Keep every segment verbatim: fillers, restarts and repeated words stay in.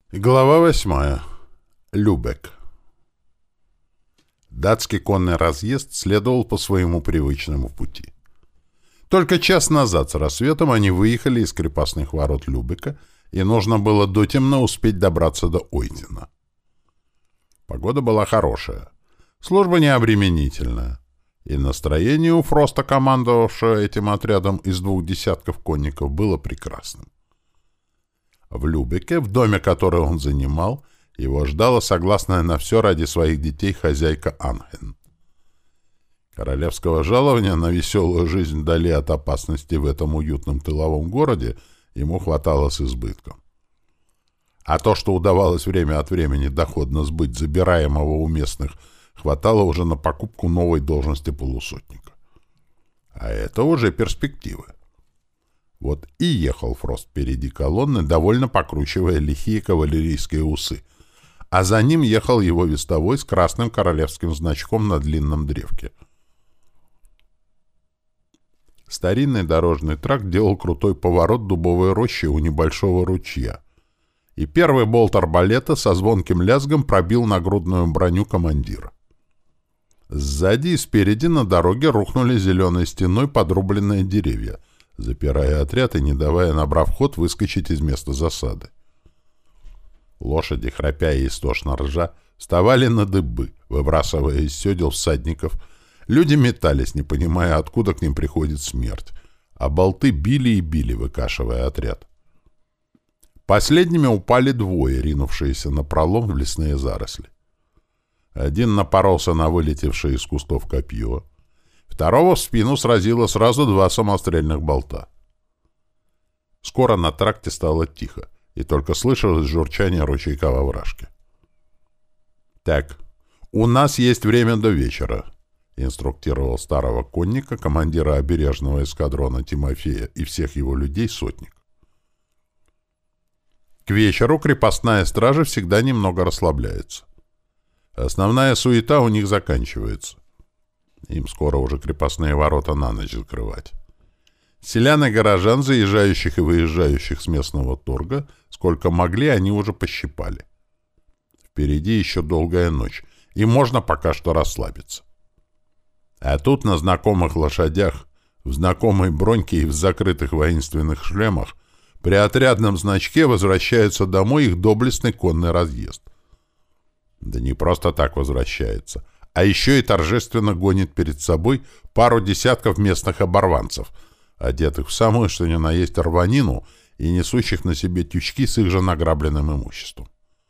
Глава восьмая. Любек. Датский конный разъезд следовал по своему привычному пути. Только час назад с рассветом они выехали из крепостных ворот Любека, и нужно было дотемно успеть добраться до Ойтина. Погода была хорошая, служба необременительная, и настроение у Фроста, командовавшего этим отрядом из двух десятков конников, было прекрасным. В Любеке, в доме, который он занимал, его ждала согласная на все ради своих детей хозяйка Анхен. Королевского жалования на веселую жизнь вдали от опасности в этом уютном тыловом городе ему хватало с избытком. А то, что удавалось время от времени доходно сбыть забираемого у местных, хватало уже на покупку новой должности полусотника. А это уже перспективы. Вот и ехал Фрост впереди колонны, довольно покручивая лихие кавалерийские усы, а за ним ехал его вестовой с красным королевским значком на длинном древке. Старинный дорожный тракт делал крутой поворот дубовой рощи у небольшого ручья, и первый болт арбалета со звонким лязгом пробил нагрудную броню командира. Сзади и спереди на дороге рухнули зеленой стеной подрубленные деревья, запирая отряд и не давая, набрав ход, выскочить из места засады. Лошади, храпя и истошно ржа, вставали на дыбы, выбрасывая из седел всадников. Люди метались, не понимая, откуда к ним приходит смерть, а болты били и били, выкашивая отряд. Последними упали двое, ринувшиеся на пролом в лесные заросли. Один напоролся на вылетевшее из кустов копье, второго в спину сразило сразу два самострельных болта. Скоро на тракте стало тихо, и только слышалось журчание ручейка во вражке. «Так, у нас есть время до вечера», — инструктировал старого конника, командира обережного эскадрона Тимофея и всех его людей сотник. К вечеру крепостная стража всегда немного расслабляется. Основная суета у них заканчивается. Им скоро уже крепостные ворота на ночь закрывать. Селян и горожан, заезжающих и выезжающих с местного торга, сколько могли, они уже пощипали. Впереди еще долгая ночь, и можно пока что расслабиться. А тут на знакомых лошадях, в знакомой броньке и в закрытых воинственных шлемах при отрядном значке возвращается домой их доблестный конный разъезд. Да не просто так возвращается, а еще и торжественно гонит перед собой пару десятков местных оборванцев, одетых в самую что ни на есть рванину и несущих на себе тючки с их же награбленным имуществом.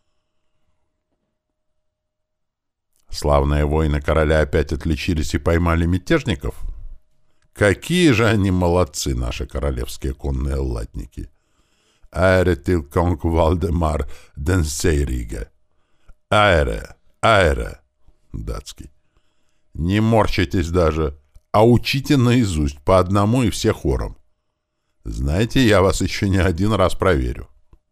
Славные воины короля опять отличились и поймали мятежников? Какие же они молодцы, наши королевские конные латники! Аэре тилконг Вальдемар Денсейриге. Аэре, аэре, датский. Не морщитесь даже, а учите наизусть, по одному и все хором. Знаете, я вас еще не один раз проверю.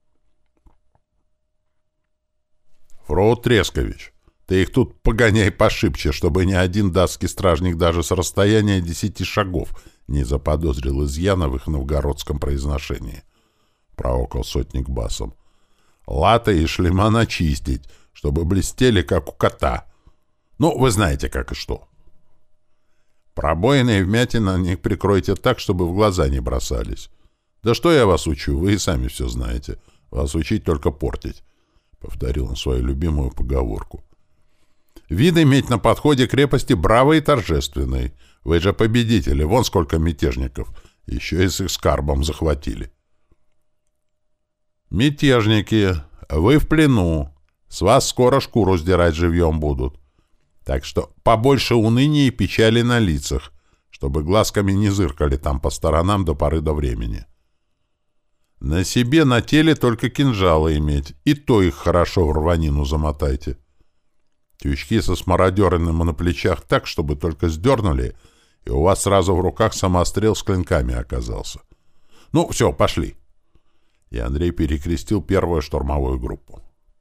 Фроу Трескович, ты их тут погоняй пошибче, чтобы ни один датский стражник даже с расстояния десяти шагов не заподозрил изъяна в их новгородском произношении, — проокал сотник басом. Латы и шлема начистить, чтобы блестели, как у кота. Ну, вы знаете, как и что. Пробоины и вмятины на них прикройте так, чтобы в глаза не бросались. Да что я вас учу, вы и сами все знаете. Вас учить только портить, — повторил он свою любимую поговорку. Вид иметь на подходе крепости бравый и торжественный. Вы же победители, вон сколько мятежников. Еще и с их скарбом захватили. Мятежники, вы в плену. С вас скоро шкуру сдирать живьем будут. Так что побольше уныния и печали на лицах, чтобы глазками не зыркали там по сторонам до поры до времени. На себе, на теле только кинжалы иметь, и то их хорошо в рванину замотайте. Тючки со смародерным на плечах так, чтобы только сдернули, и у вас сразу в руках самострел с клинками оказался. Ну, все, пошли. И Андрей перекрестил первую штурмовую группу.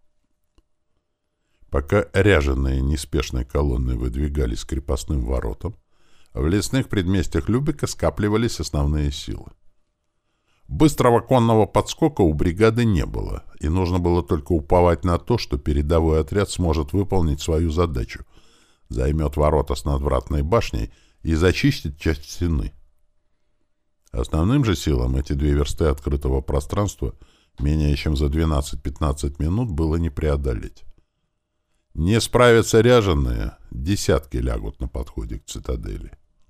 Пока ряженые неспешной колонной выдвигались к крепостным воротам, в лесных предместьях Любека скапливались основные силы. Быстрого конного подскока у бригады не было, и нужно было только уповать на то, что передовой отряд сможет выполнить свою задачу, займет ворота с надвратной башней и зачистит часть стены. Основным же силам эти две версты открытого пространства менее чем за двенадцать-пятнадцать минут было не преодолеть. Не справятся ряженые, десятки лягут на подходе к цитадели.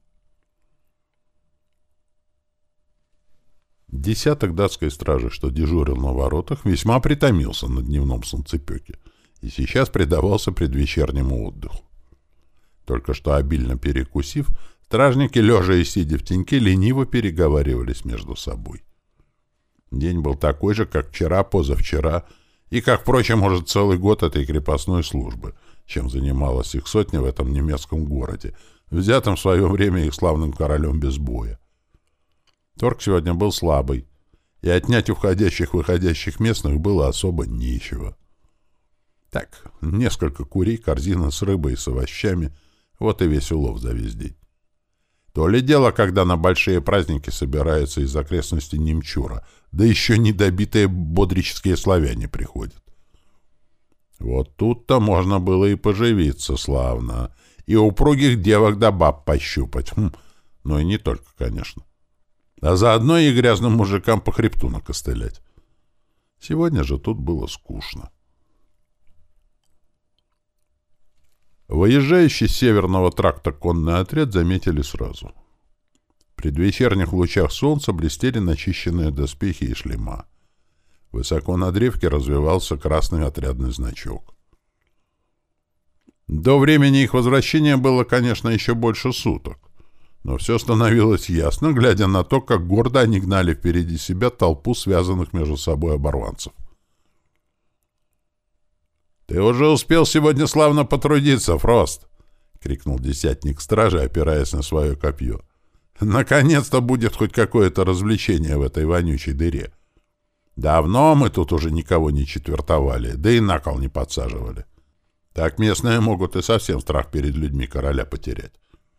Десяток датской стражи, что дежурил на воротах, весьма притомился на дневном солнцепеке и сейчас предавался предвечернему отдыху. Только что обильно перекусив, стражники, лежа и сидя в теньке, лениво переговаривались между собой. День был такой же, как вчера, позавчера, и, как, впрочем, может, целый год этой крепостной службы, чем занималась их сотня в этом немецком городе, взятом в свое время их славным королем без боя. Торг сегодня был слабый, и отнять у входящих-выходящих местных было особо нечего. Так, несколько курей, корзина с рыбой и с овощами — вот и весь улов за весь день. То ли дело, когда на большие праздники собираются из окрестностей Немчура, да еще недобитые бодрические славяне приходят. Вот тут-то можно было и поживиться славно, и упругих девок да баб пощупать, хм, но и не только, конечно. А заодно и грязным мужикам по хребту накостылять. Сегодня же тут было скучно. Выезжающий с северного тракта конный отряд заметили сразу. В предвечерних лучах солнца блестели начищенные доспехи и шлема. Высоко на древке развивался красный отрядный значок. До времени их возвращения было, конечно, еще больше суток. Но все становилось ясно, глядя на то, как гордо они гнали впереди себя толпу связанных между собой оборванцев. «Ты уже успел сегодня славно потрудиться, Фрост!» — крикнул десятник стражи, опираясь на свое копье. «Наконец-то будет хоть какое-то развлечение в этой вонючей дыре. Давно мы тут уже никого не четвертовали, да и на кол не подсаживали. Так местные могут и совсем страх перед людьми короля потерять».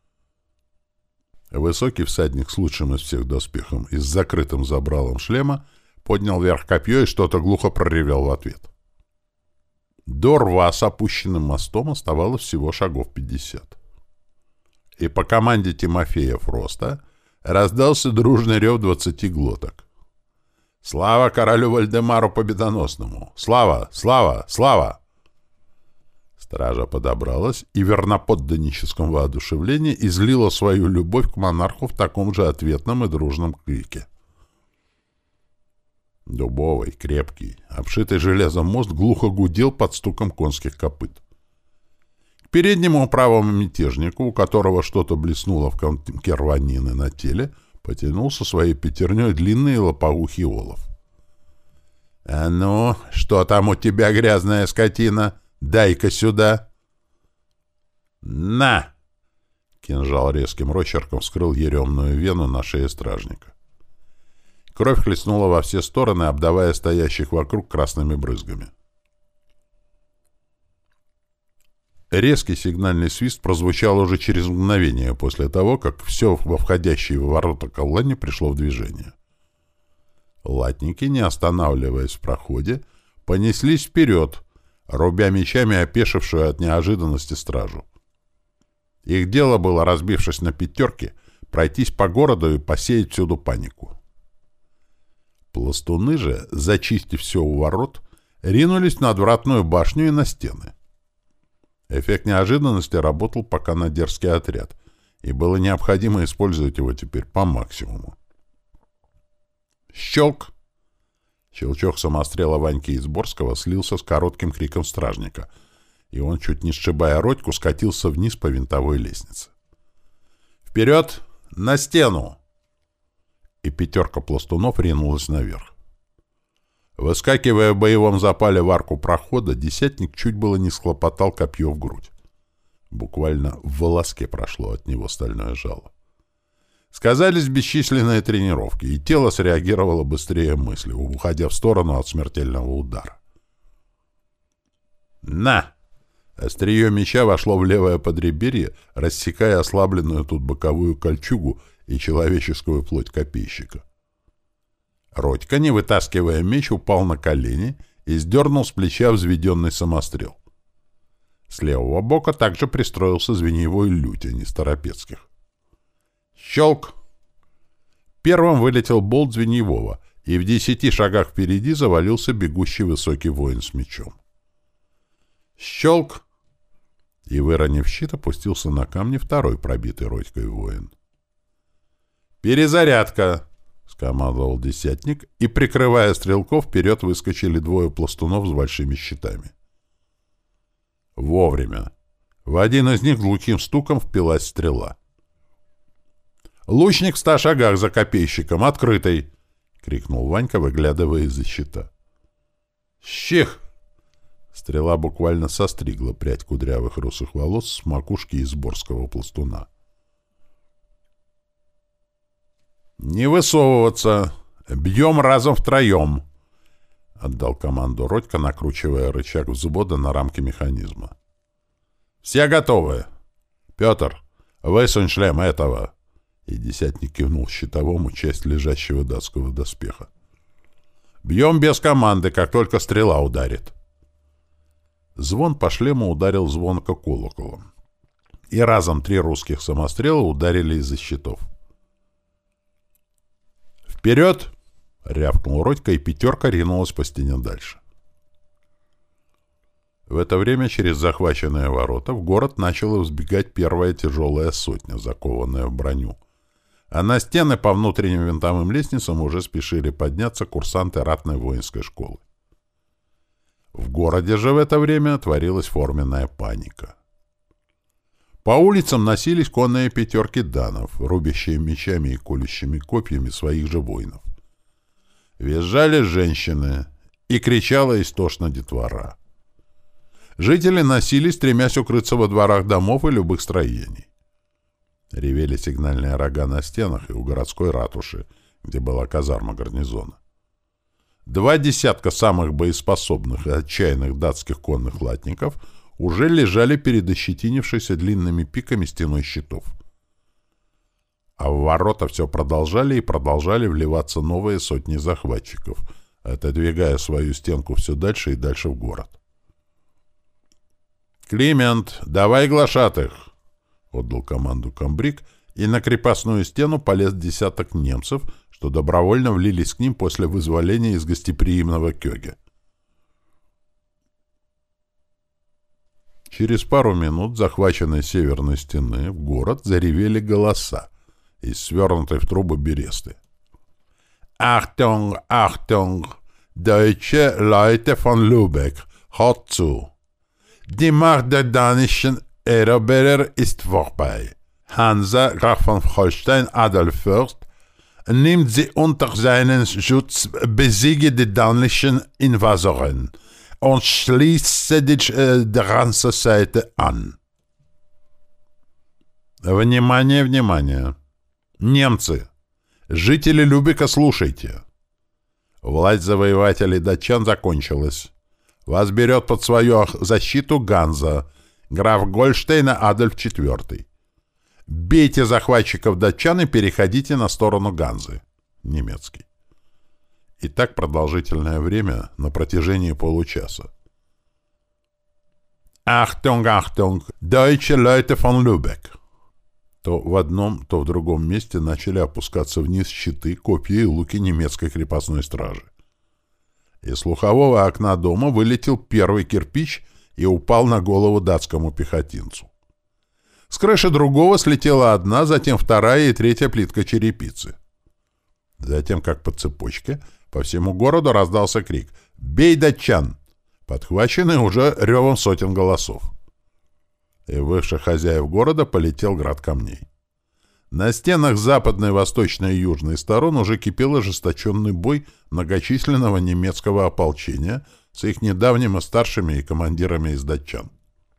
Высокий всадник с лучшим из всех доспехом и с закрытым забралом шлема поднял вверх копье и что-то глухо проревел в ответ. До рва с опущенным мостом оставалось всего шагов пятьдесят. И по команде Тимофея Фроста раздался дружный рев двадцати глоток. «Слава королю Вальдемару Победоносному! Слава! Слава! Слава!» Стража подобралась и в верноподданническом воодушевлении излила свою любовь к монарху в таком же ответном и дружном крике. Дубовый, крепкий, обшитый железом мост глухо гудел под стуком конских копыт. К переднему правому мятежнику, у которого что-то блеснуло в комке рванины на теле, потянулся своей пятерней длинный лопоухий олов. «А ну, что там у тебя, грязная скотина? Дай-ка сюда!» «На!» Кинжал резким росчерком вскрыл еремную вену на шее стражника. Кровь хлестнула во все стороны, обдавая стоящих вокруг красными брызгами. Резкий сигнальный свист прозвучал уже через мгновение после того, как все во входящие в ворота колонне пришло в движение. Латники, не останавливаясь в проходе, понеслись вперед, рубя мечами опешившую от неожиданности стражу. Их дело было, разбившись на пятерки, пройтись по городу и посеять всюду панику. Пластуны же, зачистив все у ворот, ринулись на отвратную башню и на стены. Эффект неожиданности работал пока на дерзкий отряд, и было необходимо использовать его теперь по максимуму. Щелк! Щелчок самострела Ваньки Изборского слился с коротким криком стражника, и он, чуть не сшибая Родьку, скатился вниз по винтовой лестнице. «Вперед! На стену!» И пятерка пластунов ринулась наверх. Выскакивая в боевом запале в арку прохода, десятник чуть было не схлопотал копье в грудь. Буквально в волоске прошло от него стальное жало. Сказались бесчисленные тренировки, и тело среагировало быстрее мысли, уходя в сторону от смертельного удара. «На!» Острие меча вошло в левое подреберье, рассекая ослабленную тут боковую кольчугу и человеческую плоть копейщика. Родька, не вытаскивая меч, упал на колени и сдернул с плеча взведенный самострел. С левого бока также пристроился звеньевой лютень из Торопецких. Щелк! Первым вылетел болт звеньевого, и в десяти шагах впереди завалился бегущий высокий воин с мечом. Щелк! И, выронив щит, опустился на камни второй пробитый Родькой воин. «Перезарядка!» — скомандовал десятник, и, прикрывая стрелков, вперед выскочили двое пластунов с большими щитами. Вовремя. В один из них глухим стуком впилась стрела. «Лучник в ста шагах за копейщиком, открытый!» — крикнул Ванька, выглядывая из-за щита. «Щих!» Стрела буквально состригла прядь кудрявых русых волос с макушки изборского пластуна. «Не высовываться! Бьем разом втроем!» — отдал команду Родька, накручивая рычаг взвода на рамке механизма. «Все готовы! Петр, высунь шлем этого!» И десятник кивнул щитовому часть лежащего датского доспеха. «Бьем без команды, как только стрела ударит!» Звон по шлему ударил звонко колоколом. И разом три русских самострела ударили из-за щитов. «Вперед!» — рявкнул Родька, и пятерка ринулась по стене дальше. В это время через захваченные ворота в город начала взбегать первая тяжелая сотня, закованная в броню. А на стены по внутренним винтовым лестницам уже спешили подняться курсанты ратной воинской школы. В городе же в это время творилась форменная паника. По улицам носились конные пятерки данов, рубящие мечами и колющими копьями своих же воинов. Визжали женщины, и кричала истошно детвора. Жители носились, стремясь укрыться во дворах домов и любых строений. Ревели сигнальные рога на стенах и у городской ратуши, где была казарма гарнизона. Два десятка самых боеспособных и отчаянных датских конных латников уже лежали перед ощетинившейся длинными пиками стеной щитов. А в ворота все продолжали и продолжали вливаться новые сотни захватчиков, отодвигая свою стенку все дальше и дальше в город. «Климент, давай глашатых!» — отдал команду комбриг, и на крепостную стену полез десяток немцев, что добровольно влились к ним после вызволения из гостеприимного Кёге. Через пару минут захваченной северной стены в город заревели голоса из свернутой в трубы бересты. «Achtung, Achtung! Deutsche Leute von Lübeck, hört zu! Die Macht der dänischen Eroberer ist vorbei. Hansa, Graf von Holstein, Adolf Fürst, nimmt sie unter seinen Schutz, besiege die dänischen Invasoren und schließe die äh, ganze Seite an». Внимание, внимание! Немцы! Жители Любека, слушайте! Власть завоевателей датчан закончилась. Вас берет под свою защиту Ганза, граф Гольштейна Адольф четвёртый. Бейте захватчиков датчан и переходите на сторону Ганзы. Немецкий. И так продолжительное время, на протяжении получаса. «Achtung, Achtung! Deutsche Leute von Lübeck!» То в одном, то в другом месте начали опускаться вниз щиты, копья и луки немецкой крепостной стражи. Из слухового окна дома вылетел первый кирпич и упал на голову датскому пехотинцу. С крыши другого слетела одна, затем вторая и третья плитка черепицы. Затем, как по цепочке, по всему городу раздался крик «Бей датчан!», подхваченный уже ревом сотен голосов. И выше хозяев города полетел град камней. На стенах западной, восточной и южной сторон уже кипел ожесточенный бой многочисленного немецкого ополчения с их недавними старшими и командирами из датчан.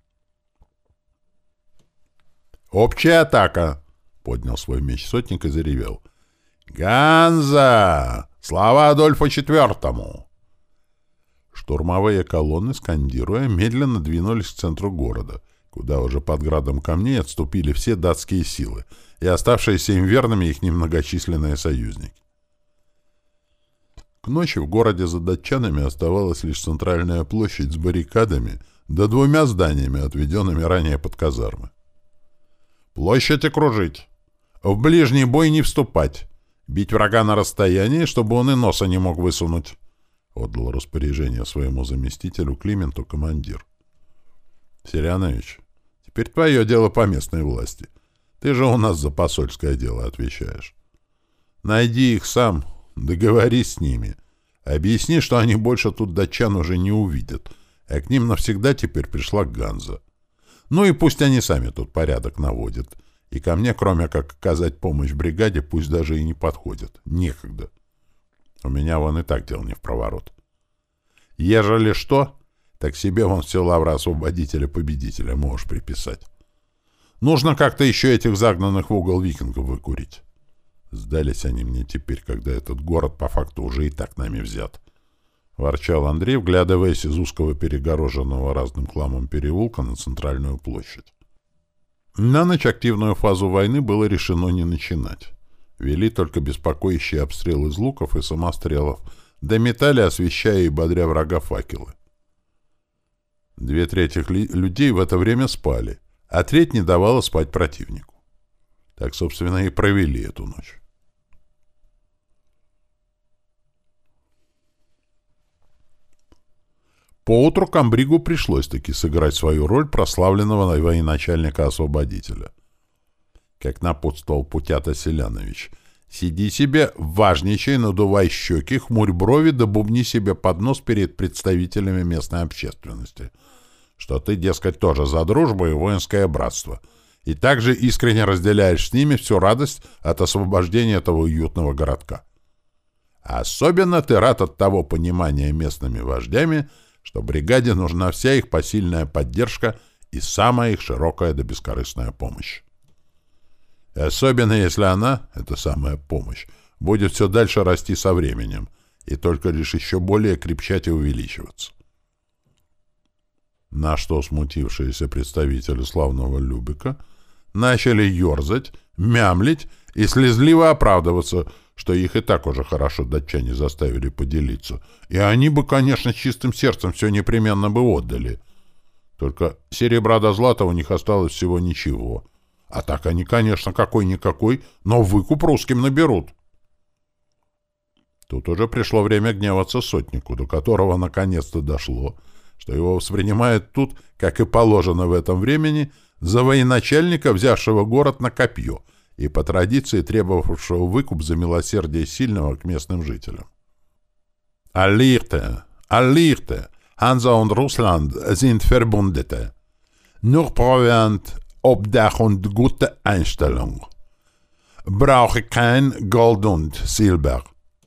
«Общая атака!» — поднял свой меч сотник и заревел. «Ганза! Слава Адольфу четвёртому!» Штурмовые колонны, скандируя, медленно двинулись к центру города, куда уже под градом камней отступили все датские силы и оставшиеся им верными их немногочисленные союзники. К ночи в городе за датчанами оставалась лишь центральная площадь с баррикадами да двумя зданиями, отведенными ранее под казармы. «Площадь окружить! В ближний бой не вступать! Бить врага на расстоянии, чтобы он и носа не мог высунуть!» — отдал распоряжение своему заместителю Клименту командир. «Сирянович, теперь твое дело по местной власти. Ты же у нас за посольское дело отвечаешь. Найди их сам, договорись с ними. Объясни, что они больше тут датчан уже не увидят, а к ним навсегда теперь пришла Ганза. Ну и пусть они сами тут порядок наводят. И ко мне, кроме как оказать помощь бригаде, пусть даже и не подходят. Некогда. У меня вон и так дел не впроворот. Ежели что, так себе вон все лавры освободителя-победителя можешь приписать. Нужно как-то еще этих загнанных в угол викингов выкурить. Сдались они мне теперь, когда этот город по факту уже и так нами взят. Ворчал Андрей, вглядываясь из узкого перегороженного разным хламом переулка на центральную площадь. На ночь активную фазу войны было решено не начинать. Вели только беспокоящие обстрелы из луков и самострелов, да метали, освещая и бодря врага факелы. Две трети людей в это время спали, а треть не давала спать противнику. Так, собственно, и провели эту ночь. Поутру комбригу пришлось-таки сыграть свою роль прославленного военачальника-освободителя. Как напутствовал Путята Селянович: «Сиди себе, важничай, надувай щеки, хмурь брови да бубни себе под нос перед представителями местной общественности, что ты, дескать, тоже за дружбу и воинское братство, и также искренне разделяешь с ними всю радость от освобождения этого уютного городка. А особенно ты рад от того понимания местными вождями, что бригаде нужна вся их посильная поддержка и самая их широкая да бескорыстная помощь. И особенно если она, эта самая помощь, будет все дальше расти со временем и только лишь еще более крепчать и увеличиваться». На что смутившиеся представители славного Любека начали ерзать, мямлить и слезливо оправдываться, что их и так уже хорошо датчане заставили поделиться, и они бы, конечно, с чистым сердцем все непременно бы отдали. Только серебра до злата у них осталось всего ничего. А так они, конечно, какой-никакой, но выкуп русским наберут. Тут уже пришло время гневаться сотнику, до которого наконец-то дошло, что его воспринимают тут, как и положено в этом времени, за военачальника, взявшего город на копье и по традиции требовавшего выкуп за милосердие сильного к местным жителям. «Allierте, Allierте, Hansa und Russland sind Verbündete. Nur Proviant, Obdach und gute Einstellung. Brauche kein Gold und Silber».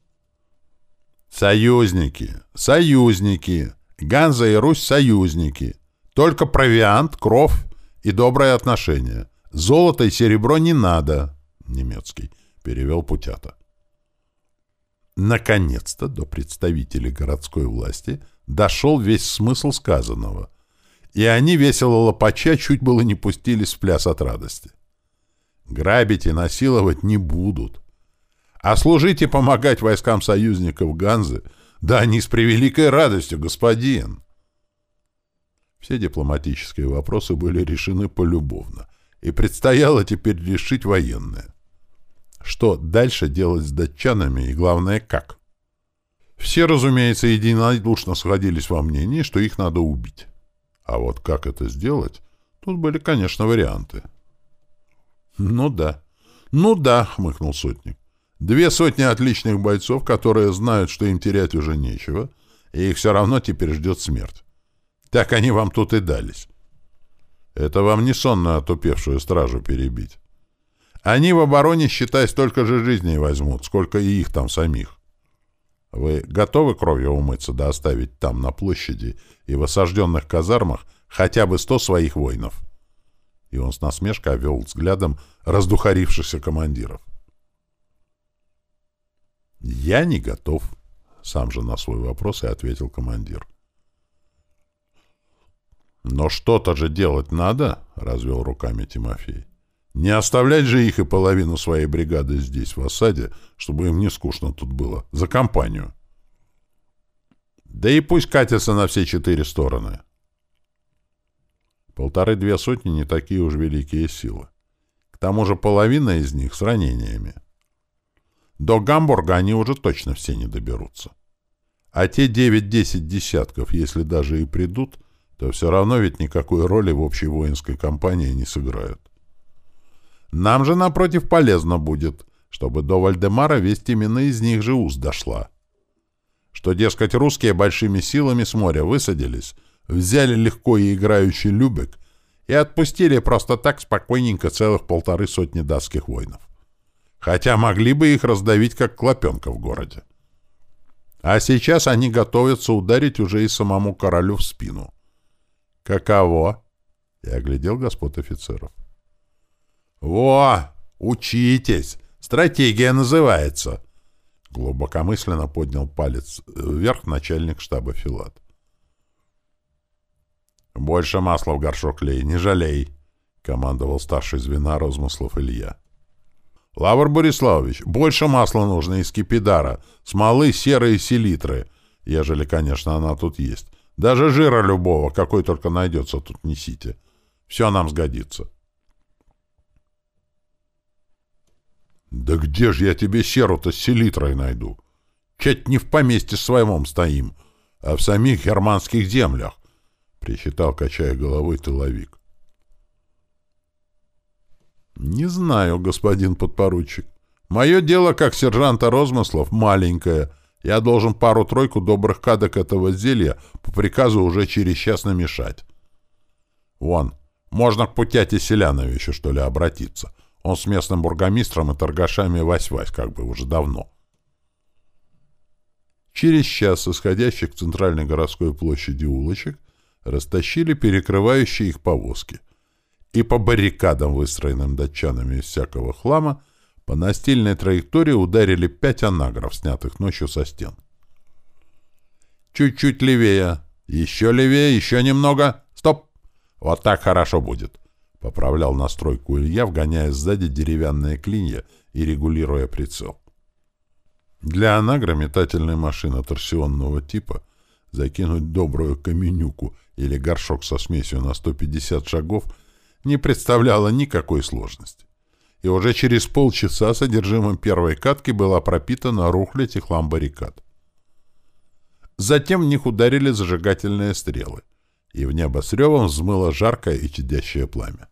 «Союзники, союзники, Ганза и Русь — союзники. Только провиант, кровь и доброе отношение. Золото и серебро не надо», — немецкий перевел Путята. Наконец-то до представителей городской власти дошел весь смысл сказанного, и они, весело лопача, чуть было не пустились в пляс от радости. Грабить и насиловать не будут. А служить и помогать войскам союзников Ганзы, да они с превеликой радостью, господин. Все дипломатические вопросы были решены полюбовно, и предстояло теперь решить военное. Что дальше делать с датчанами и, главное, как? Все, разумеется, единодушно сходились во мнении, что их надо убить. А вот как это сделать, тут были, конечно, варианты. «Ну да, ну да», — хмыкнул сотник. «Две сотни отличных бойцов, которые знают, что им терять уже нечего, и их все равно теперь ждет смерть. Так они вам тут и дались. Это вам не сонную отупевшую стражу перебить. Они в обороне, считай, столько же жизней возьмут, сколько и их там самих. Вы готовы кровью умыться да оставить там, на площади и в осажденных казармах, хотя бы сто своих воинов?» И он с насмешкой обвел взглядом раздухарившихся командиров. «Я не готов», — сам же на свой вопрос и ответил командир. «Но что-то же делать надо», — развел руками Тимофей. «Не оставлять же их и половину своей бригады здесь, в осаде, чтобы им не скучно тут было, за компанию». Да и пусть катятся на все четыре стороны. Полторы-две сотни не такие уж великие силы. К тому же половина из них с ранениями. До Гамбурга они уже точно все не доберутся. А те девять-десять десятков, если даже и придут, то все равно ведь никакой роли в общей воинской кампании не сыграют. Нам же, напротив, полезно будет, чтобы до Вальдемара весть именно из них же уст дошла. Что, дескать, русские большими силами с моря высадились, взяли легко и играющий Любек и отпустили просто так спокойненько целых полторы сотни датских воинов. Хотя могли бы их раздавить, как клопенка в городе. А сейчас они готовятся ударить уже и самому королю в спину. Каково? Я оглядел господ офицеров. Во! Учитесь! Стратегия называется! Глубокомысленно поднял палец вверх начальник штаба Филат. «Больше масла в горшок лей, не жалей!» — командовал старший звена розмыслов Илья. «Лавр Бориславович, больше масла нужно из кипидара, смолы, серы и селитры, ежели, конечно, она тут есть. Даже жира любого, какой только найдется, тут несите. Все нам сгодится». «Да где же я тебе серу-то с селитрой найду? Чать не в поместье своем стоим, а в самих германских землях», — причитал, качая головой, тыловик. «Не знаю, господин подпоручик. Мое дело, как сержанта розмыслов, маленькое. Я должен пару-тройку добрых кадок этого зелья по приказу уже через час намешать. Вон, можно к Путяте Селяновичу, что ли, обратиться. Он с местным бургомистром и торгашами вась-вась, как бы уже давно». Через час исходящих к центральной городской площади улочек растащили перекрывающие их повозки, и по баррикадам, выстроенным датчанами из всякого хлама, по настильной траектории ударили пять анагров, снятых ночью со стен. «Чуть-чуть левее, еще левее, еще немного. Стоп! Вот так хорошо будет!» — поправлял настройку Илья, вгоняя сзади деревянные клинья и регулируя прицел. Для анагра метательной машины торсионного типа закинуть добрую каменюку или горшок со смесью на сто пятьдесят шагов не представляло никакой сложности. И уже через полчаса содержимым первой катки была пропитана рухлядь и хлам баррикад. Затем в них ударили зажигательные стрелы, и в небо с ревом взмыло жаркое и чадящее пламя.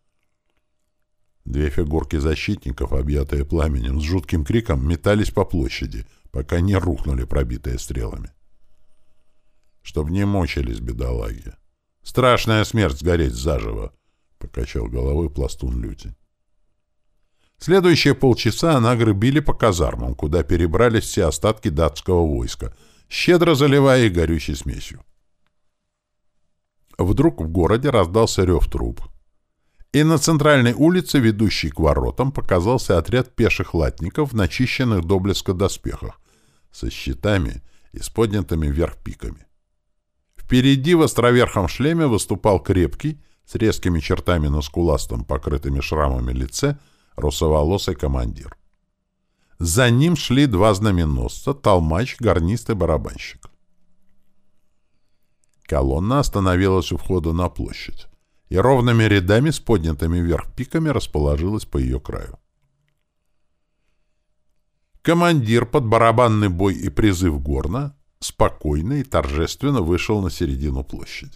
Две фигурки защитников, объятые пламенем, с жутким криком метались по площади, пока не рухнули, пробитые стрелами. Чтоб не мучились бедолаги. Страшная смерть сгореть заживо, — покачал головой пластун Лютень. Следующие полчаса анагры били по казармам, куда перебрались все остатки датского войска, щедро заливая их горючей смесью. Вдруг в городе раздался рев труб, и на центральной улице, ведущей к воротам, показался отряд пеших латников в начищенных до блеска доспехах, со щитами и с поднятыми вверх пиками. Впереди в островерхом шлеме выступал крепкий, с резкими чертами на скуластом, покрытыми шрамами лице, русоволосый командир. За ним шли два знаменосца, толмач, гарнист и барабанщик. Колонна остановилась у входа на площадь, и ровными рядами с поднятыми вверх пиками расположилась по ее краю. Командир под барабанный бой и призыв горна спокойно и торжественно вышел на середину площади.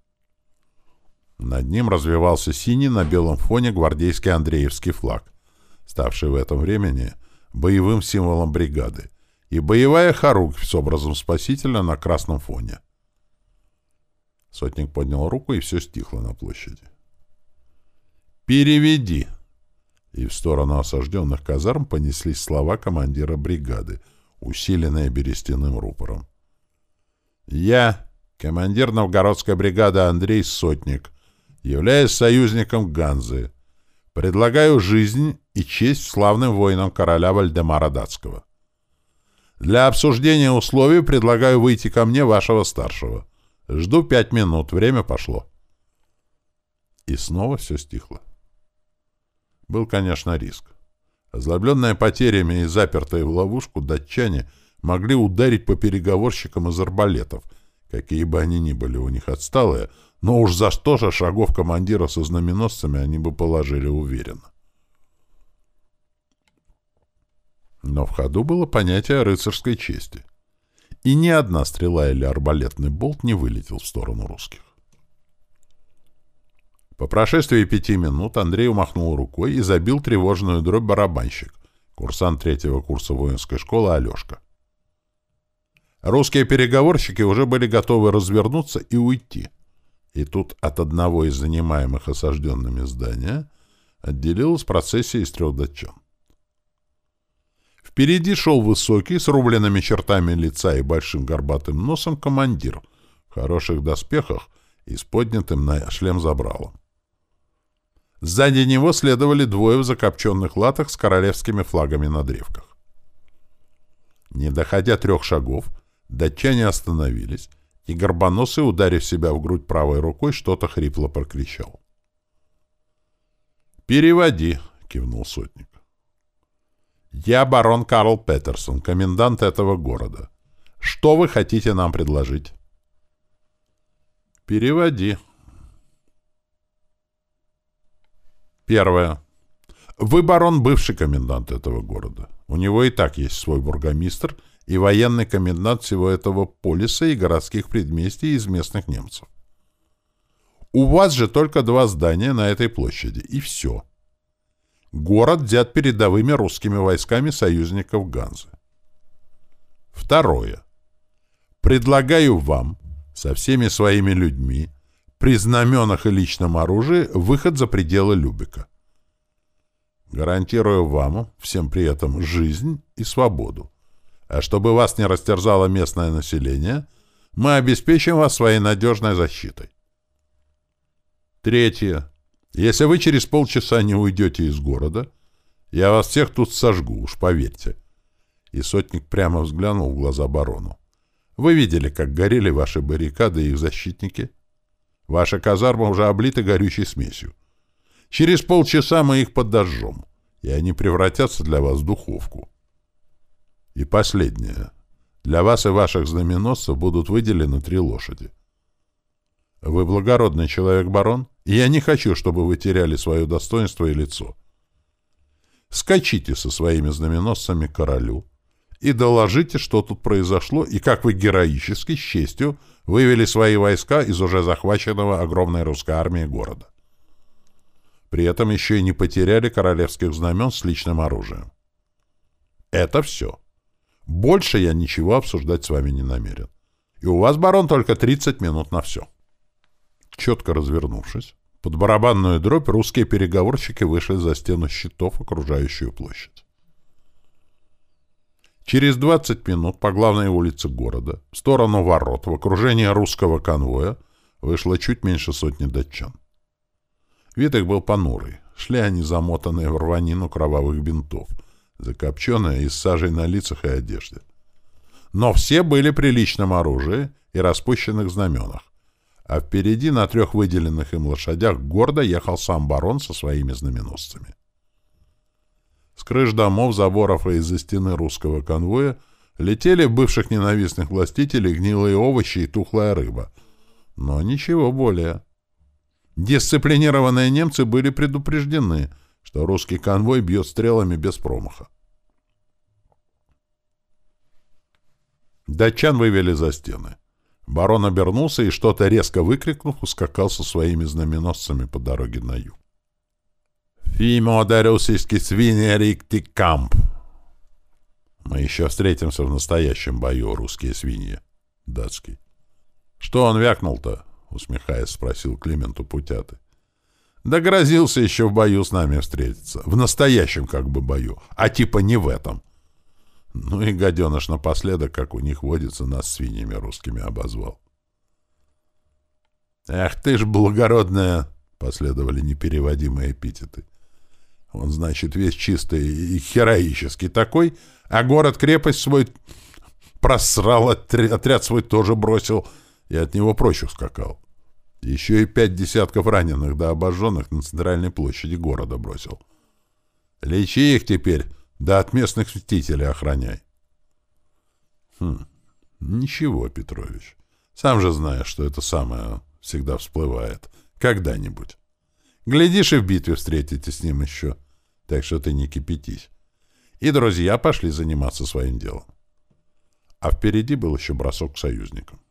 Над ним развивался синий на белом фоне гвардейский Андреевский флаг, ставший в этом времени боевым символом бригады, и боевая хоругвь с образом спасителя на красном фоне. Сотник поднял руку, и все стихло на площади. «Переведи!» И в сторону осажденных казарм понеслись слова командира бригады, усиленные берестяным рупором. «Я, командир новгородской бригады Андрей Сотник, являясь союзником Ганзы, предлагаю жизнь и честь славным воинам короля Вальдемара Датского. Для обсуждения условий предлагаю выйти ко мне вашего старшего. Жду пять минут, время пошло». И снова все стихло. Был, конечно, риск. Озлобленные потерями и запертые в ловушку датчане могли ударить по переговорщикам из арбалетов, какие бы они ни были у них отсталые, но уж за сто же шагов командира со знаменосцами они бы положили уверенно. Но в ходу было понятие рыцарской чести, и ни одна стрела или арбалетный болт не вылетел в сторону русских. По прошествии пяти минут Андрей умахнул рукой и забил тревожную дробь барабанщик, курсант третьего курса воинской школы Алешка. Русские переговорщики уже были готовы развернуться и уйти. И тут от одного из занимаемых осажденными здания отделилась процессия из трех датчан. Впереди шел высокий, с рубленными чертами лица и большим горбатым носом командир в хороших доспехах и с поднятым на шлем забралом. Сзади него следовали двое в закопченных латах с королевскими флагами на древках. Не доходя трех шагов, датчане остановились, и горбоносый, ударив себя в грудь правой рукой, что-то хрипло прокричал. «Переводи», — кивнул сотник. «Я барон Карл Петерсон, комендант этого города. Что вы хотите нам предложить?» «Переводи». Первое. Вы, барон, бывший комендант этого города. У него и так есть свой бургомистр и военный комендант всего этого полиса и городских предместий из местных немцев. У вас же только два здания на этой площади, и все. Город взят передовыми русскими войсками союзников Ганзы. Второе. Предлагаю вам со всеми своими людьми при знаменах и личном оружии выход за пределы Любека. Гарантирую вам, всем при этом, жизнь и свободу. А чтобы вас не растерзало местное население, мы обеспечим вас своей надежной защитой. Третье. Если вы через полчаса не уйдете из города, я вас всех тут сожгу, уж поверьте. И сотник прямо взглянул в глаза барону. Вы видели, как горели ваши баррикады и их защитники? Ваши казармы уже облиты горючей смесью. Через полчаса мы их подожжем, и они превратятся для вас в духовку. И последнее. Для вас и ваших знаменосцев будут выделены три лошади. Вы благородный человек, барон, и я не хочу, чтобы вы теряли свое достоинство и лицо. Скачите со своими знаменосцами к королю и доложите, что тут произошло, и как вы героически, с честью, вывели свои войска из уже захваченного огромной русской армией города. При этом еще и не потеряли королевских знамен с личным оружием. Это все. Больше я ничего обсуждать с вами не намерен. И у вас, барон, только тридцать минут на все. Четко развернувшись, под барабанную дробь русские переговорщики вышли за стену щитов, окружающую площадь. Через двадцать минут по главной улице города, в сторону ворот, в окружении русского конвоя, вышло чуть меньше сотни датчан. Вид их был понурый. Шли они замотанные в рванину кровавых бинтов, закопченные и с сажей на лицах и одежде. Но все были при личном оружии и распущенных знаменах, а впереди на трех выделенных им лошадях гордо ехал сам барон со своими знаменосцами. С крыш домов, заборов и из-за стены русского конвоя летели в бывших ненавистных властителей гнилые овощи и тухлая рыба. Но ничего более. Дисциплинированные немцы были предупреждены, что русский конвой бьет стрелами без промаха. Датчан вывели за стены. Барон обернулся и, что-то резко выкрикнув, ускакал со своими знаменосцами по дороге на юг. «Фимо дарюсийский свиньерик ти камп!» «Мы еще встретимся в настоящем бою, русские свиньи!» Датский. «Что он вякнул-то?» — усмехаясь, спросил Клименту Путятый. «Да грозился еще в бою с нами встретиться. В настоящем как бы бою, а типа не в этом. Ну и гаденыш напоследок, как у них водится, нас свиньями русскими обозвал». «Эх ты ж благородная!» — последовали непереводимые эпитеты. «Он, значит, весь чистый и героический такой, а город-крепость свой просрал, отряд свой тоже бросил и от него прочь ускакал. Еще и пять десятков раненых да обожженных на центральной площади города бросил. Лечи их теперь, да от местных мстителей охраняй». Хм, ничего, Петрович. Сам же знаешь, что это самое всегда всплывает. Когда-нибудь. Глядишь, и в битве встретитесь с ним еще. Так что ты не кипятись. И друзья пошли заниматься своим делом. А впереди был еще бросок к союзникам.